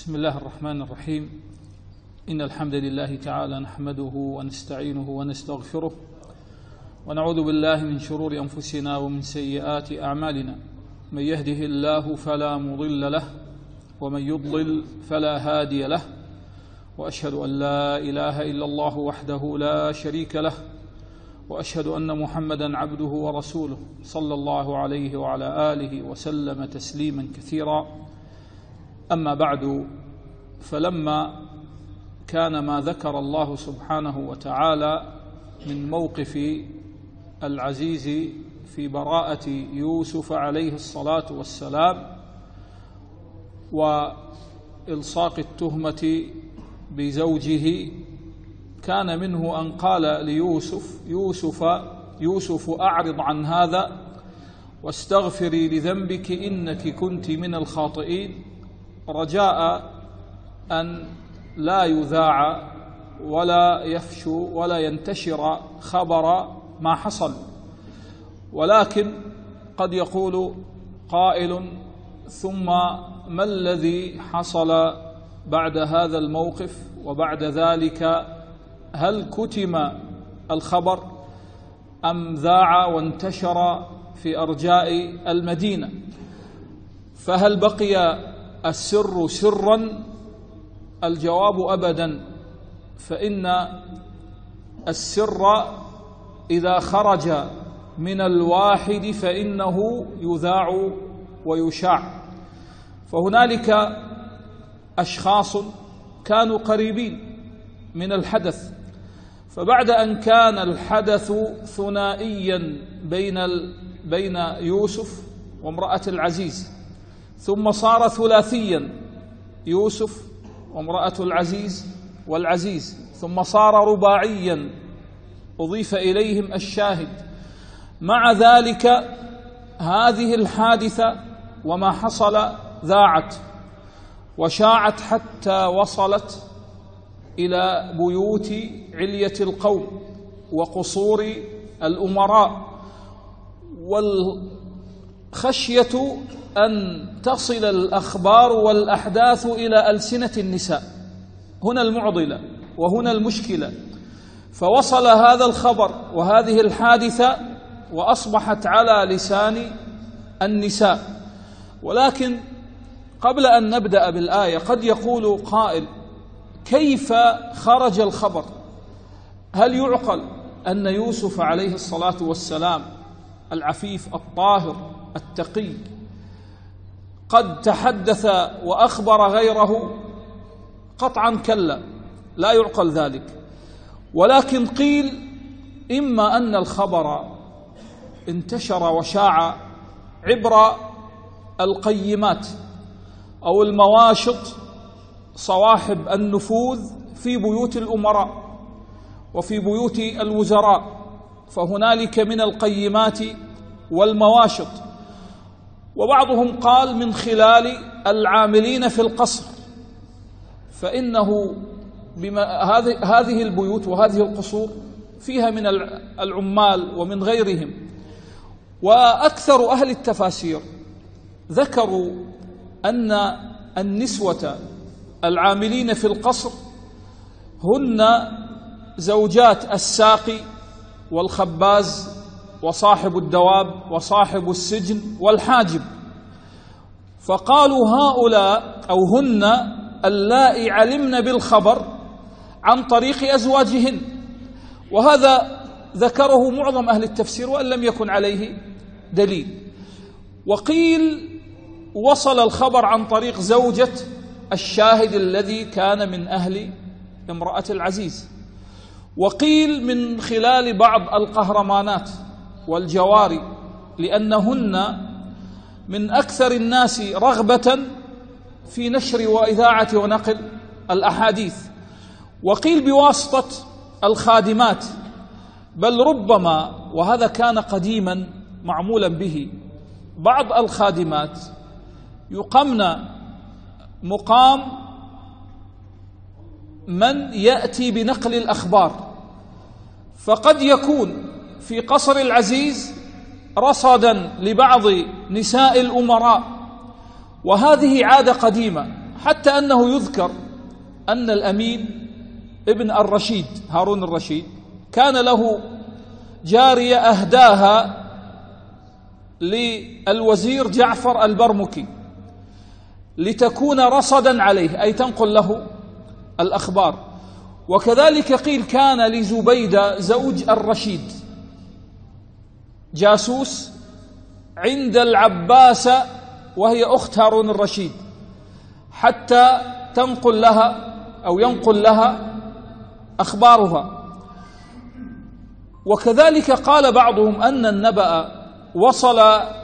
بسم الله الرحمن الرحيم. إن الحمد لله تعالى نحمده ونستعينه ونستغفره ونعوذ بالله من شرور أنفسنا ومن سيئات أعمالنا. من يهده الله فلا مضل له ومن يضلل فلا هادي له، وأشهد أن لا إله إلا الله وحده لا شريك له، وأشهد أن محمدا عبده ورسوله صلى الله عليه وعلى آله وسلم تسليما كثيرا. أما بعد، فلما كان ما ذكر الله سبحانه وتعالى من موقف العزيز في براءة يوسف عليه الصلاة والسلام وإلصاق التهمة بزوجه، كان منه أن قال ليوسف: يوسف أعرض عن هذا واستغفري لذنبك إنك كنت من الخاطئين، رجاء أن لا يذاع ولا يفشو ولا ينتشر خبر ما حصل. ولكن قد يقول قائل: ثم ما الذي حصل بعد هذا الموقف وبعد ذلك؟ هل كتم الخبر أم ذاع وانتشر في أرجاء المدينة؟ فهل بقي السر سرا؟ الجواب أبدا، فإن السر إذا خرج من الواحد فإنه يذاع ويشاع. فهنالك أشخاص كانوا قريبين من الحدث، فبعد أن كان الحدث ثنائيا بين يوسف وامرأة العزيز، ثم صار ثلاثيا: يوسف وامرأة العزيز والعزيز، ثم صار رباعيا أضيف إليهم الشاهد. مع ذلك هذه الحادثة وما حصل ذاعت وشاعت حتى وصلت إلى بيوت علية القوم وقصور الأمراء، والخشية أن تصل الأخبار والأحداث إلى ألسنة النساء. هنا المعضلة وهنا المشكلة. فوصل هذا الخبر وهذه الحادثة وأصبحت على لسان النساء. ولكن قبل أن نبدأ بالآية، قد يقول قائل: كيف خرج الخبر؟ هل يعقل أن يوسف عليه الصلاة والسلام العفيف الطاهر التقي قد تحدث وأخبر غيره؟ قطعا كلا، لا يعقل ذلك. ولكن قيل: إما أن الخبر انتشر وشاع عبر القيمات أو المواشط، صواحب النفوذ في بيوت الأمراء وفي بيوت الوزراء، فهنالك من القيمات والمواشط. وبعضهم قال من خلال العاملين في القصر، فإنه هذه البيوت وهذه القصور فيها من العمال ومن غيرهم. وأكثر أهل التفاسير ذكروا أن النسوة العاملين في القصر هن زوجات الساقي والخباز وصاحب الدواب وصاحب السجن والحاجب، فقالوا هؤلاء أو هن اللائي علمن بالخبر عن طريق أزواجهن. وهذا ذكره معظم أهل التفسير وإن لم يكن عليه دليل. وقيل وصل الخبر عن طريق زوجة الشاهد الذي كان من أهل امرأة العزيز. وقيل من خلال بعض القهرمانات والجواري، لأنهن من أكثر الناس رغبة في نشر وإذاعة ونقل الأحاديث. وقيل بواسطة الخادمات، بل ربما، وهذا كان قديما معمولا به، بعض الخادمات يقمن مقام من يأتي بنقل الأخبار، فقد يكون في قصر العزيز رصدا لبعض نساء الأمراء، وهذه عادة قديمة حتى أنه يذكر أن الأمين ابن الرشيد هارون الرشيد كان له جارية أهداها للوزير جعفر البرمكي لتكون رصدا عليه، أي تنقل له الأخبار. وكذلك قيل كان لزبيدة زوج الرشيد جاسوس عند العباس وهي أخت هارون الرشيد حتى تنقل لها أو ينقل لها أخبارها. وكذلك قال بعضهم أن النبأ وصل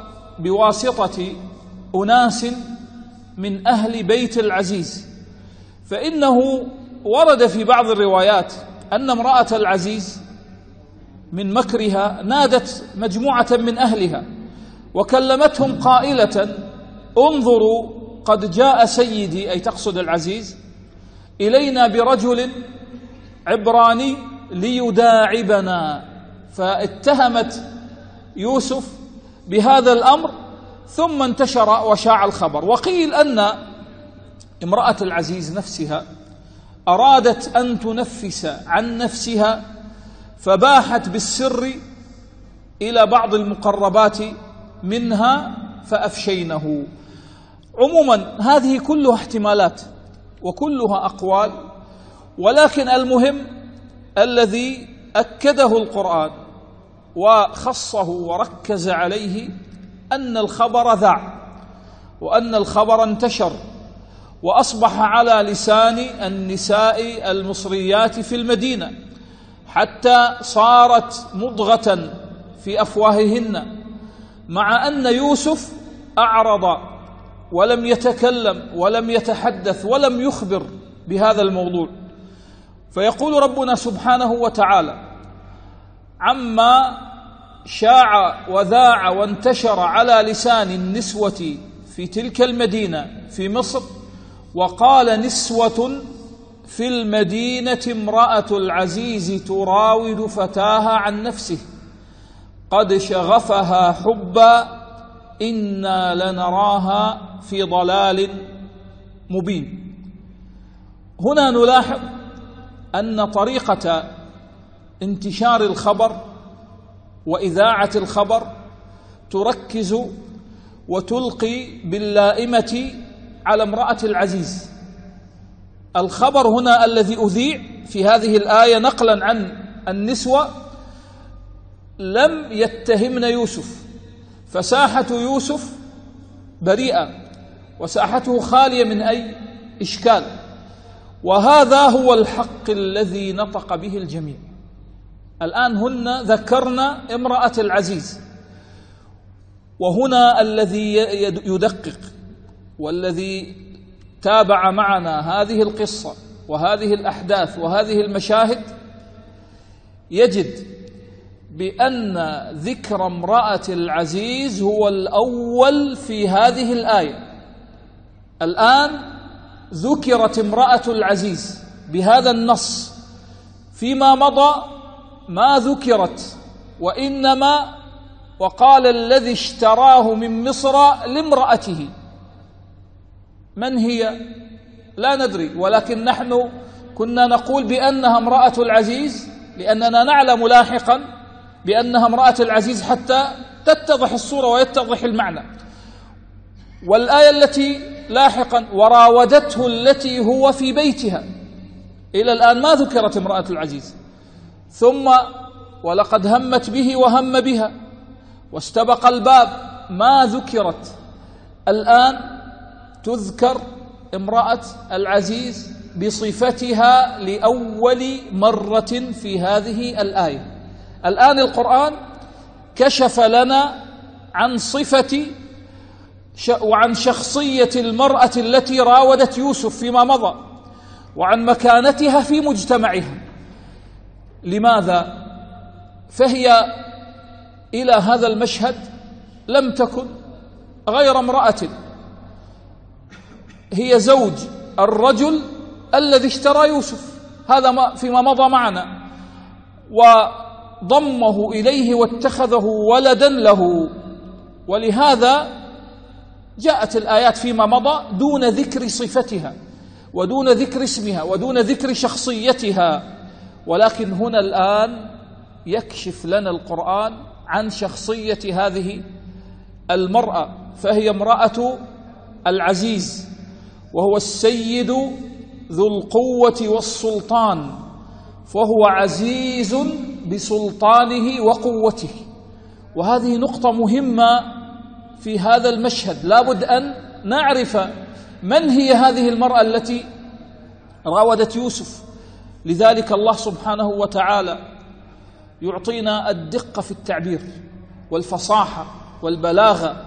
بواسطة أناس من أهل بيت العزيز، فإنه ورد في بعض الروايات أن امرأة العزيز من مكرها نادت مجموعة من أهلها وكلمتهم قائلة: انظروا قد جاء سيدي، أي تقصد العزيز، إلينا برجل عبراني ليداعبنا. فاتهمت يوسف بهذا الأمر، ثم انتشر وشاع الخبر. وقيل أن امرأة العزيز نفسها أرادت أن تنفس عن نفسها فباحت بالسر إلى بعض المقربات منها فأفشينه. عموما هذه كلها احتمالات وكلها أقوال، ولكن المهم الذي أكده القرآن وخصه وركز عليه أن الخبر ذاع، وأن الخبر انتشر وأصبح على لسان النساء المصريات في المدينة، حتى صارت مضغة في أفواههن، مع أن يوسف أعرض ولم يتكلم ولم يتحدث ولم يخبر بهذا الموضوع. فيقول ربنا سبحانه وتعالى عما شاع وذاع وانتشر على لسان النسوة في تلك المدينة في مصر: وقال نسوة في المدينة امرأة العزيز تراود فتاها عن نفسه قد شغفها حبا إنا لنراها في ضلال مبين. هنا نلاحظ أن طريقة انتشار الخبر وإذاعة الخبر تركز وتلقي باللائمة على امرأة العزيز. الخبر هنا الذي أذيع في هذه الآية نقلا عن النسوة لم يتهمن يوسف، فساحة يوسف بريئة وساحته خالية من أي إشكال، وهذا هو الحق الذي نطق به الجميع. الآن هن ذكرن امرأة العزيز، وهنا الذي يدقق والذي تابع معنا هذه القصة وهذه الأحداث وهذه المشاهد يجد بأن ذكر امرأة العزيز هو الأول في هذه الآية. الآن ذكرت امرأة العزيز بهذا النص، فيما مضى ما ذكرت، وإنما وقال الذي اشتراه من مصر لامرأته. من هي؟ لا ندري، ولكن نحن كنا نقول بأنها امرأة العزيز لأننا نعلم لاحقا بأنها امرأة العزيز حتى تتضح الصورة ويتضح المعنى. والآية التي لاحقا وراودته التي هو في بيتها، إلى الآن ما ذكرت امرأة العزيز. ثم ولقد همت به وهم بها واستبق الباب، ما ذكرت. الآن تذكر امرأة العزيز بصفتها لأول مرة في هذه الآية. الآن القرآن كشف لنا عن صفة وعن شخصية المرأة التي راودت يوسف فيما مضى، وعن مكانتها في مجتمعها. لماذا؟ فهي إلى هذا المشهد لم تكن غير امرأة، هي زوج الرجل الذي اشترى يوسف، هذا فيما مضى معنا، وضمه إليه واتخذه ولدا له. ولهذا جاءت الآيات فيما مضى دون ذكر صفتها ودون ذكر اسمها ودون ذكر شخصيتها، ولكن هنا الآن يكشف لنا القرآن عن شخصية هذه المرأة، فهي امرأة العزيز، وهو السيد ذو القوة والسلطان، فهو عزيز بسلطانه وقوته. وهذه نقطة مهمة في هذا المشهد، لابد أن نعرف من هي هذه المرأة التي راودت يوسف. لذلك الله سبحانه وتعالى يعطينا الدقة في التعبير والفصاحة والبلاغة،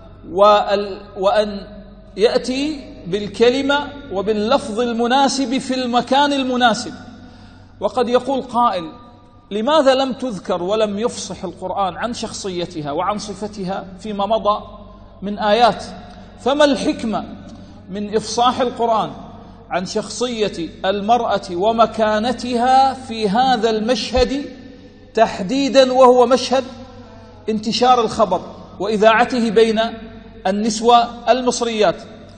وأن يأتي بالكلمة وباللفظ المناسب في المكان المناسب. وقد يقول قائل: لماذا لم تذكر ولم يفصح القرآن عن شخصيتها وعن صفتها فيما مضى من آيات؟ فما الحكمة من إفصاح القرآن عن شخصية المرأة ومكانتها في هذا المشهد تحديدا، وهو مشهد انتشار الخبر وإذاعته بين النسوة المصريات؟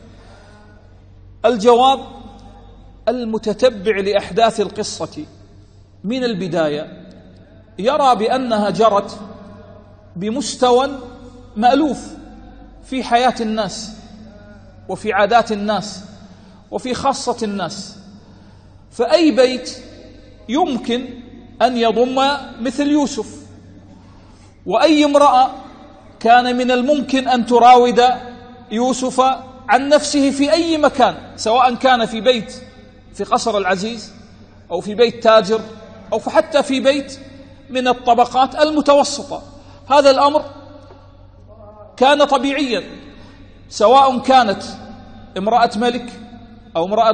الجواب: المتتبع لأحداث القصة من البداية يرى بأنها جرت بمستوى مألوف في حياة الناس وفي عادات الناس وفي خاصة الناس، فأي بيت يمكن أن يضم مثل يوسف، وأي امرأة كان من الممكن أن تراود يوسف عن نفسه في أي مكان، سواء كان في بيت في قصر العزيز أو في بيت تاجر أو حتى في بيت من الطبقات المتوسطة. هذا الأمر كان طبيعيا، سواء كانت امرأة ملك أو امرأة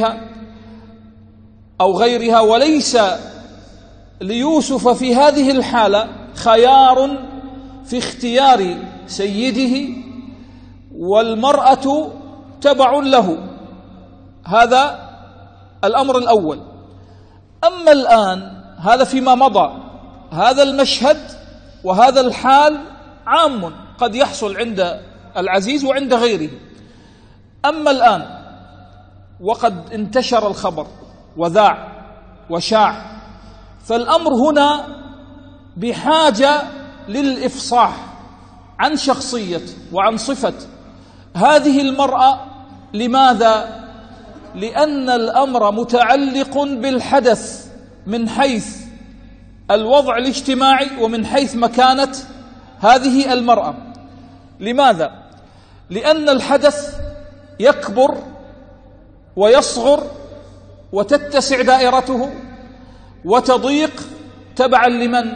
غيرها، وليس ليوسف في هذه الحالة خيار في اختيار سيده، والمرأة تبع له. هذا الأمر الأول. أما الآن هذا فيما مضى، هذا المشهد وهذا الحال عام قد يحصل عند العزيز وعند غيره. أما الآن وقد انتشر الخبر وذاع وشاع، فالأمر هنا بحاجة للإفصاح عن شخصية وعن صفة هذه المرأة. لماذا؟ لأن الأمر متعلق بالحدث من حيث الوضع الاجتماعي ومن حيث مكانة هذه المرأة. لماذا؟ لأن الحدث يكبر ويصغر وتتسع دائرته وتضيق تبعا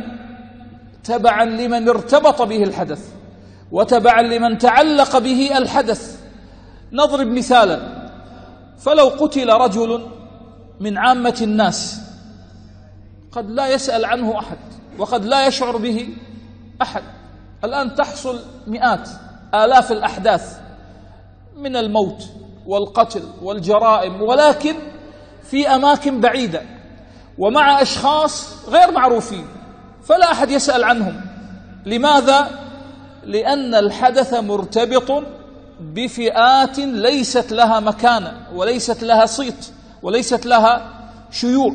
لمن ارتبط به الحدث وتبعا لمن تعلق به الحدث. نضرب مثالا: فلو قتل رجل من عامة الناس قد لا يسأل عنه أحد وقد لا يشعر به أحد. الآن تحصل مئات آلاف الأحداث من الموت والقتل والجرائم، ولكن في أماكن بعيدة ومع أشخاص غير معروفين، فلا أحد يسأل عنهم. لماذا؟ لأن الحدث مرتبط بفئات ليست لها مكانة وليست لها صيت وليست لها شيوع.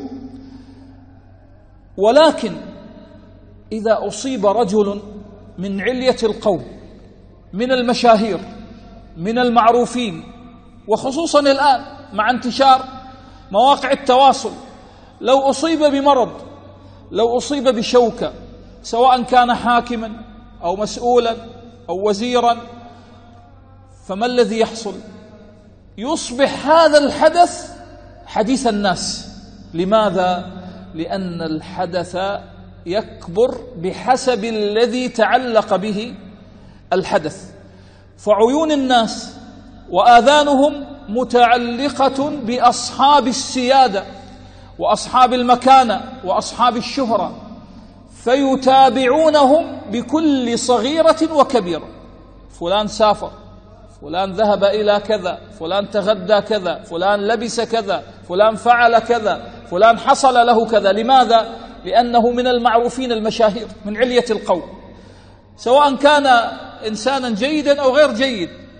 ولكن إذا أصيب رجل من علية القوم، من المشاهير، من المعروفين، وخصوصا الآن مع انتشار مواقع التواصل، لو أصيب بمرض، لو أصيب بشوكة، سواء كان حاكما أو مسؤولا أو وزيرا، فما الذي يحصل؟ يصبح هذا الحدث حديث الناس. لماذا؟ لأن الحدث يكبر بحسب الذي تعلق به الحدث، فعيون الناس وآذانهم متعلقة بأصحاب السيادة وأصحاب المكانة وأصحاب الشهرة، فيتابعونهم بكل صغيرة وكبيرة. فلان سافر، فلان ذهب إلى كذا، فلان تغدى كذا، فلان لبس كذا، فلان فعل كذا، فلان حصل له كذا. لماذا؟ لأنه من المعروفين المشاهير من علية القوم، سواء كان إنسانا جيدا أو غير جيد،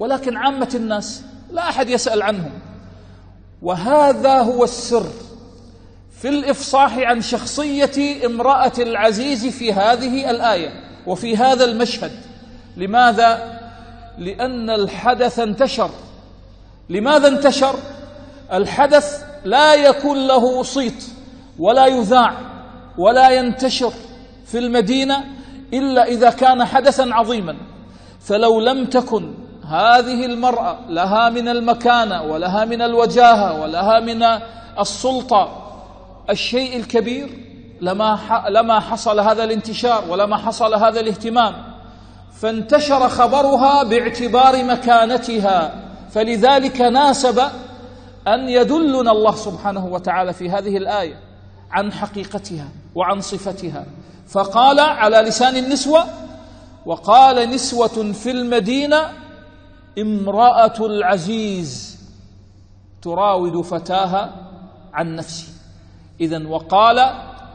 ولكن عامة الناس لا أحد يسأل عنهم. وهذا هو السر في الإفصاح عن شخصية امرأة العزيز في هذه الآية وفي هذا المشهد. لماذا؟ لأن الحدث انتشر. لماذا انتشر؟ الحدث لا يكون له صيت ولا يذاع ولا ينتشر في المدينة إلا إذا كان حدثا عظيما. فلو لم تكن هذه المرأة لها من المكانة ولها من الوجاهة ولها من السلطة الشيء الكبير لما حصل هذا الانتشار ولما حصل هذا الاهتمام. فانتشر خبرها باعتبار مكانتها، فلذلك ناسب أن يدلنا الله سبحانه وتعالى في هذه الآية عن حقيقتها وعن صفتها. فقال على لسان النسوة: وقال نسوة في المدينة امرأة العزيز تراود فتاها عن نفسه. إذن وقال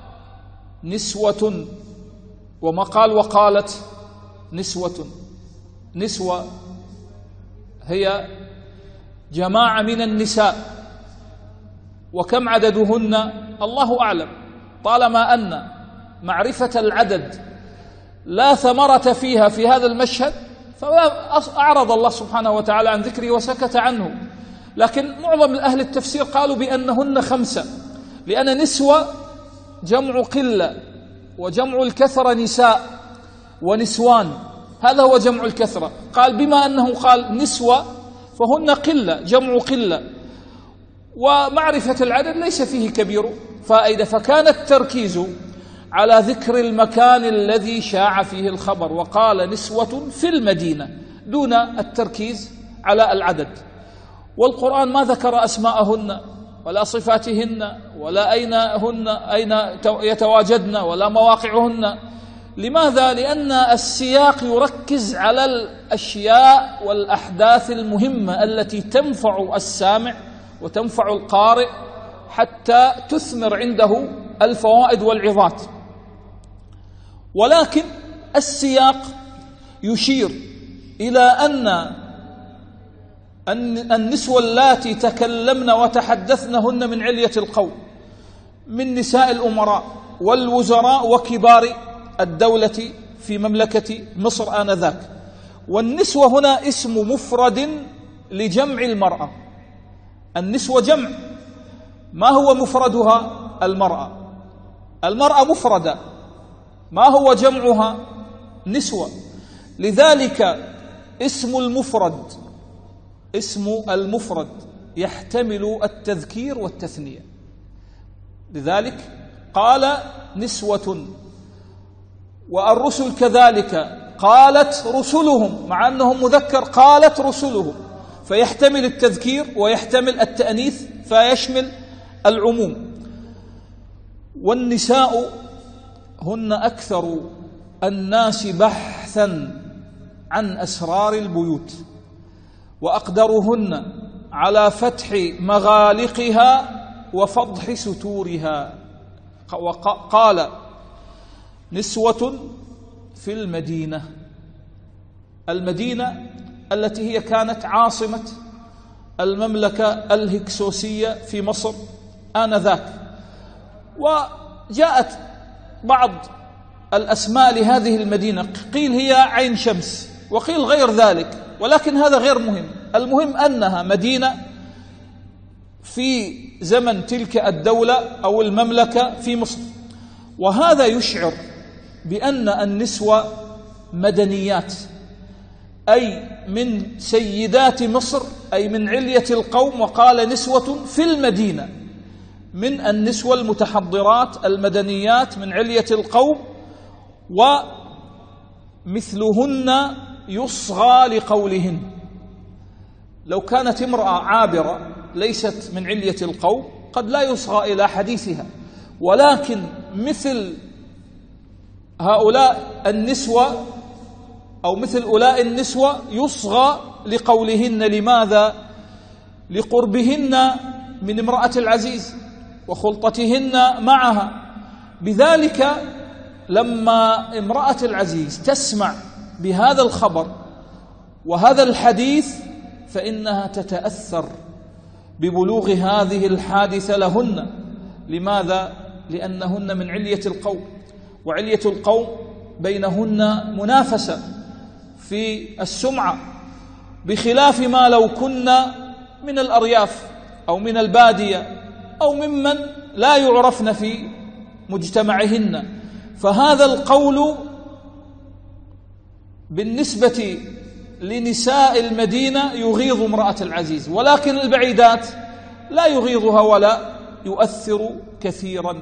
نسوة، وما قال وقالت نسوة. نسوة هي جماعة من النساء، وكم عددهن الله أعلم. طالما أن معرفة العدد لا ثمرة فيها في هذا المشهد فأعرض الله سبحانه وتعالى عن ذكره وسكت عنه. لكن معظم أهل التفسير قالوا بأنهن 5، لأن نسوة جمع قلة، وجمع الكثرة نساء ونسوان، هذا هو جمع الكثرة. قال بما أنه قال نسوة فهن قلة، جمع قلة، ومعرفة العدد ليس فيه كبير فائدة، فكان التركيز على ذكر المكان الذي شاع فيه الخبر. وقال نسوة في المدينة دون التركيز على العدد. والقرآن ما ذكر أسماءهن ولا صفاتهن ولا أين يتواجدن ولا مواقعهن. لماذا؟ لأن السياق يركز على الأشياء والأحداث المهمة التي تنفع السامع وتنفع القارئ حتى تثمر عنده الفوائد والعظات. ولكن السياق يشير إلى أن النسوة اللاتي تكلمن وتحدثنهن من علية القوم، من نساء الأمراء والوزراء وكبار الدولة في مملكة مصر آنذاك. والنسوة هنا اسم مفرد لجمع المرأة. النسوة جمع، ما هو مفردها؟ المرأة مفردة، ما هو جمعها؟ نسوة. لذلك اسم المفرد يحتمل التذكير والتثنية. لذلك قال نسوة. والرسل كذلك قالت رسلهم، مع أنهم مذكر قالت رسلهم، فيحتمل التذكير ويحتمل التأنيث فيشمل العموم. والنساء هن أكثر الناس بحثا عن أسرار البيوت، وأقدرهن على فتح مغالقها وفضح ستورها. قال نسوة في المدينة التي هي كانت عاصمة المملكة الهكسوسية في مصر آنذاك. وجاءت بعض الأسماء لهذه المدينة، قيل هي عين شمس وقيل غير ذلك، ولكن هذا غير مهم. المهم أنها مدينة في زمن تلك الدولة أو المملكة في مصر. وهذا يشعر بأن النسوة مدنيات، أي من سيدات مصر، أي من علية القوم. وقال نسوة في المدينة، من النسوة المتحضرات المدنيات من علية القوم، ومثلهن يصغى لقولهن. لو كانت امرأة عابرة ليست من علية القوم قد لا يصغى إلى حديثها، ولكن مثل هؤلاء النسوة أو مثل أولاء النسوة يصغى لقولهن. لماذا؟ لقربهن من امرأة العزيز وخلطتهن معها. بذلك لما امرأة العزيز تسمع بهذا الخبر وهذا الحديث فإنها تتأثر ببلوغ هذه الحادثة لهن. لماذا؟ لأنهن من علية القوم، وعلية القوم بينهن منافسة في السمعة، بخلاف ما لو كنا من الأرياف أو من البادية أو ممن لا يعرفن في مجتمعهن. فهذا القول بالنسبة لنساء المدينة يغيظ امرأة العزيز، ولكن البعيدات لا يغيظها ولا يؤثر كثيرا.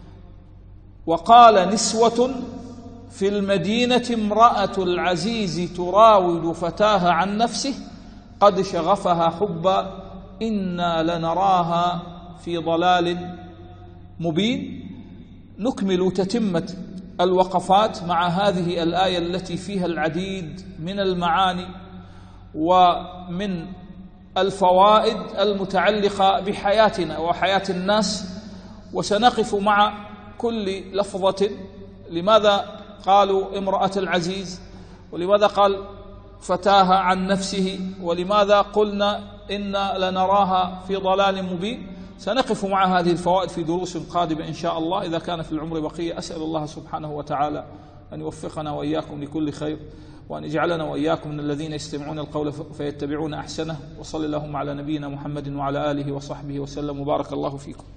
وقال نسوة في المدينة امرأة العزيز تراود فتاها عن نفسه قد شغفها حبا إنا لنراها في ضلال مبين. نكمل تتمة الوقفات مع هذه الآية التي فيها العديد من المعاني ومن الفوائد المتعلقة بحياتنا وحياة الناس، وسنقف مع كل لفظة. لماذا قالوا امرأة العزيز، ولماذا قال فتاها عن نفسه، ولماذا قلنا إنا لنراها في ضلال مبين؟ سنقف مع هذه الفوائد في دروس قادمة إن شاء الله إذا كان في العمر بقية. أسأل الله سبحانه وتعالى أن يوفقنا وإياكم لكل خير، وأن يجعلنا وإياكم من الذين يستمعون القول فيتبعون أحسنه. وصلى اللهم على نبينا محمد وعلى آله وصحبه وسلم، وبارك الله فيكم.